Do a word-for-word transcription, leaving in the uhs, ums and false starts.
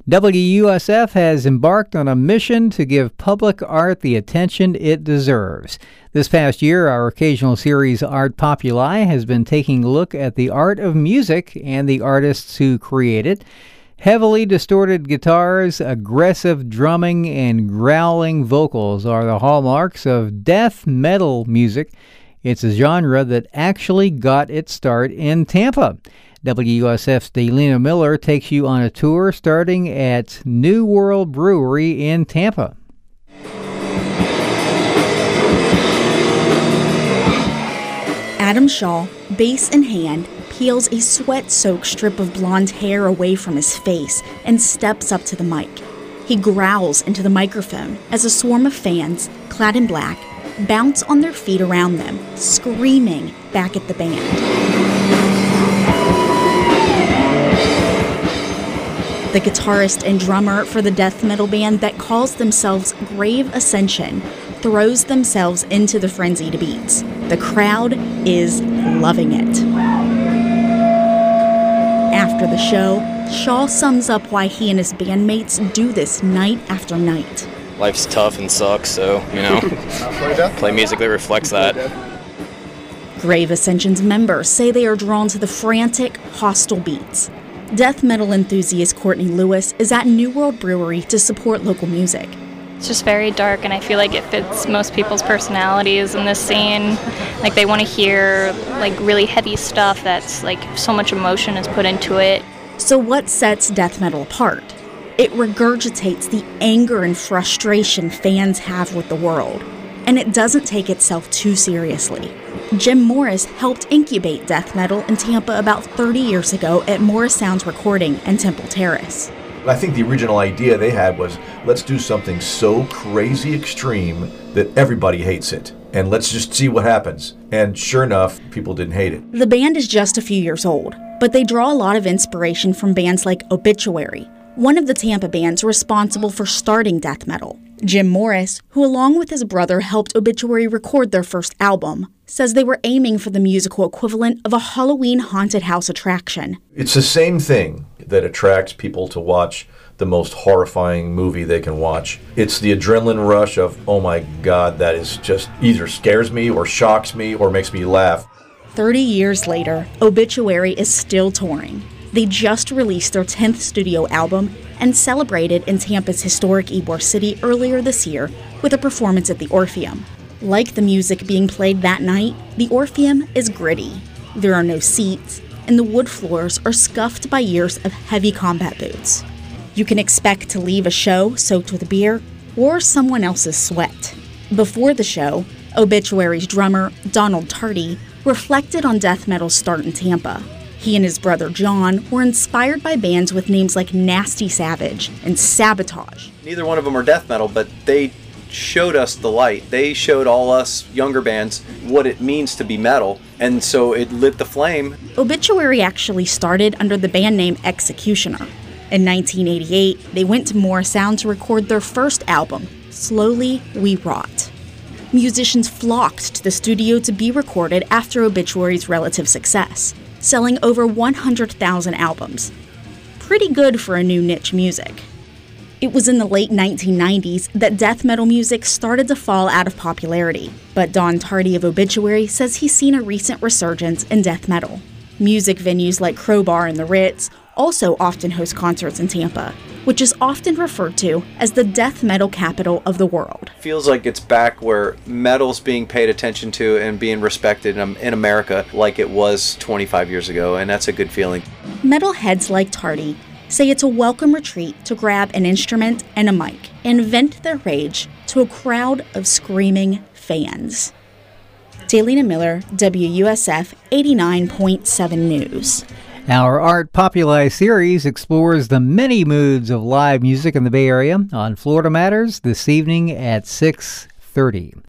W U S F has embarked on a mission to give public art the attention it deserves. This past year, our occasional series Art Populi has been taking a look at the art of music and the artists who create it. Heavily distorted guitars, aggressive drumming, and growling vocals are the hallmarks of death metal music. It's a genre that actually got its start in Tampa. W U S F's Delina Miller takes you on a tour starting at New World Brewery in Tampa. Adam Shaw, bass in hand, peels a sweat-soaked strip of blonde hair away from his face and steps up to the mic. He growls into the microphone as a swarm of fans, clad in black, bounce on their feet around them, screaming back at the band. The guitarist and drummer for the death metal band that calls themselves Grave Ascension throws themselves into the frenzied beats. The crowd is loving it. After the show, Shaw sums up why he and his bandmates do this night after night. Life's tough and sucks, so, you know, play music that reflects that. Grave Ascension's members say they are drawn to the frantic, hostile beats. Death metal enthusiast Courtney Lewis is at New World Brewery to support local music. It's just very dark, and I feel like it fits most people's personalities in this scene. Like, they want to hear, like, really heavy stuff that's, like, so much emotion is put into it. So what sets death metal apart? It regurgitates the anger and frustration fans have with the world, and it doesn't take itself too seriously. Jim Morris helped incubate death metal in Tampa about thirty years ago at Morris Sounds Recording and Temple Terrace. I think the original idea they had was, let's do something so crazy extreme that everybody hates it, and let's just see what happens. And sure enough, people didn't hate it. The band is just a few years old, but they draw a lot of inspiration from bands like Obituary, one of the Tampa bands responsible for starting death metal. Jim Morris, who along with his brother helped Obituary record their first album, says they were aiming for the musical equivalent of a Halloween haunted house attraction. It's the same thing that attracts people to watch the most horrifying movie they can watch. It's the adrenaline rush of, oh my God, that is just either scares me or shocks me or makes me laugh. Thirty years later, Obituary is still touring. They just released their tenth studio album and celebrated in Tampa's historic Ybor City earlier this year with a performance at the Orpheum. Like the music being played that night, the Orpheum is gritty. There are no seats, and the wood floors are scuffed by years of heavy combat boots. You can expect to leave a show soaked with beer or someone else's sweat. Before the show, Obituary's drummer, Donald Tardy, reflected on death metal's start in Tampa. He and his brother John were inspired by bands with names like Nasty Savage and Sabotage. Neither one of them are death metal, but they showed us the light. They showed all us younger bands what it means to be metal, and so it lit the flame. Obituary actually started under the band name Executioner. In nineteen eighty-eight, they went to Morris Sound to record their first album, Slowly We Rot. Musicians flocked to the studio to be recorded after Obituary's relative success, selling over one hundred thousand albums. Pretty good for a new niche music. It was in the late nineteen nineties that death metal music started to fall out of popularity, but Don Tardy of Obituary says he's seen a recent resurgence in death metal. Music venues like Crowbar and the Ritz also often host concerts in Tampa, which is often referred to as the death metal capital of the world. Feels like it's back where metal's being paid attention to and being respected in, in America like it was twenty-five years ago, and that's a good feeling. Metalheads like Tardy say it's a welcome retreat to grab an instrument and a mic and vent their rage to a crowd of screaming fans. Delina Miller, W U S F eighty-nine point seven News. Our Art Populi series explores the many moods of live music in the Bay Area on Florida Matters this evening at six thirty.